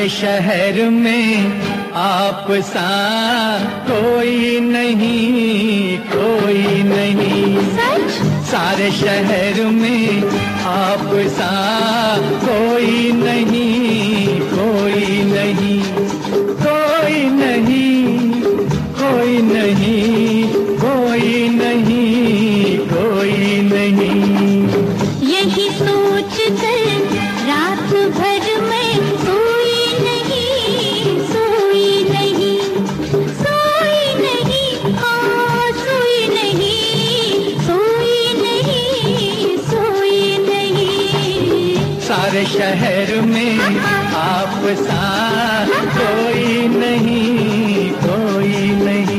सारे शहर में आप सा कोई नहीं, कोई नहीं। सच? सारे शहर में आप सा कोई नहीं, कोई नहीं, कोई नहीं, कोई नहीं, कोई नहीं, कोई नहीं। यही सोच कर रात भर में सोई नहीं, सोई नहीं, सोई नहीं, हाँ सोई नहीं, सोई नहीं, सोई नहीं। सारे शहर में आप सा कोई नहीं, कोई नहीं।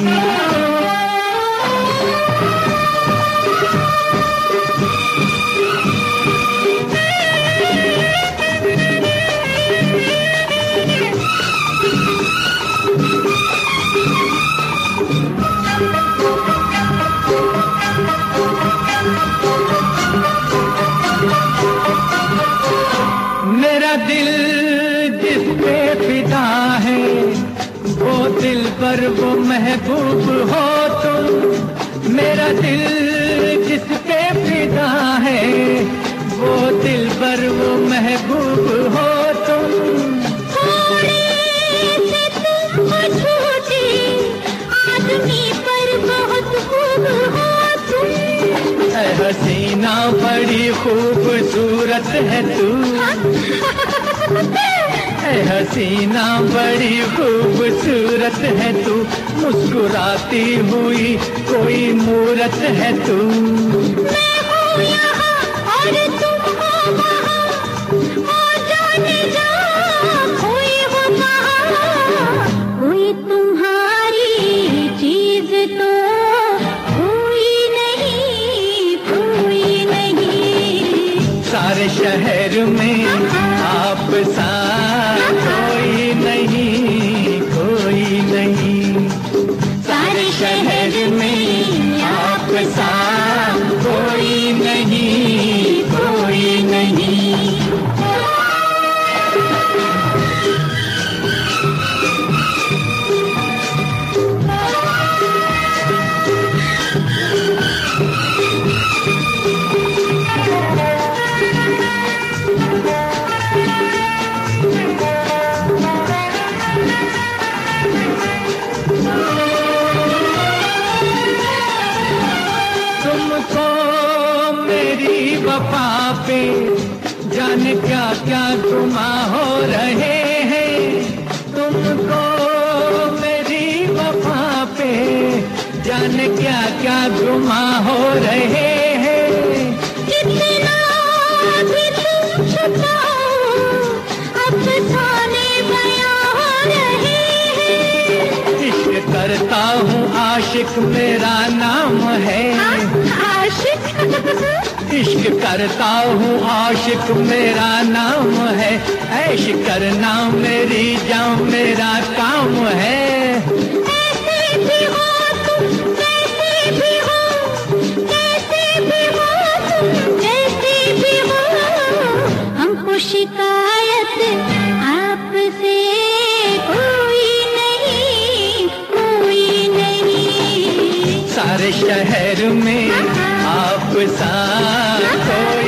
मेरा दिल जिस पे फिदा है, वो दिल पर वो महबूब हो तुम। मेरा दिल जिस पे फिदा है, वो दिल पर वो महबूब हो तुम। थोड़े से तुम छोटे आदमी पर बहुत खूब हो तुम। ऐ हसीना बड़ी खूबसूरत है तू, ऐ हसीना बड़ी खूबसूरत है तू। मुस्कुराती हुई कोई मूरत है तू। मैं हूँ यहाँ और तुम हो वहाँ, हो जाने जा कोई हो कहाँ। कोई तुम्हारी चीज तो कोई नहीं, कोई नहीं। सारे शहर में आप सा कोई नहीं, कोई नहीं। सारे शहर में आप सा कोई नहीं, कोई नहीं। वफा पे जाने क्या क्या गुमा हो रहे हैं। तुमको मेरी वफा पे जाने क्या क्या गुमा हो रहे हैं। कितना भी तुम छुपाओ अफसाने बयां हो रहे हैं। इश्क करता हूँ आशिक मेरा नाम है। आशिक? इश्क करता हूँ आशिक मेरा नाम है। ऐश करना मेरी जान मेरा काम है। ऐसे भी हो तुम, कैसे भी हो, कैसे भी हो तुम, कैसे भी हो। हमको शिकायत आपसे कोई नहीं, कोई नहीं। सारे शहर में आप सा कोई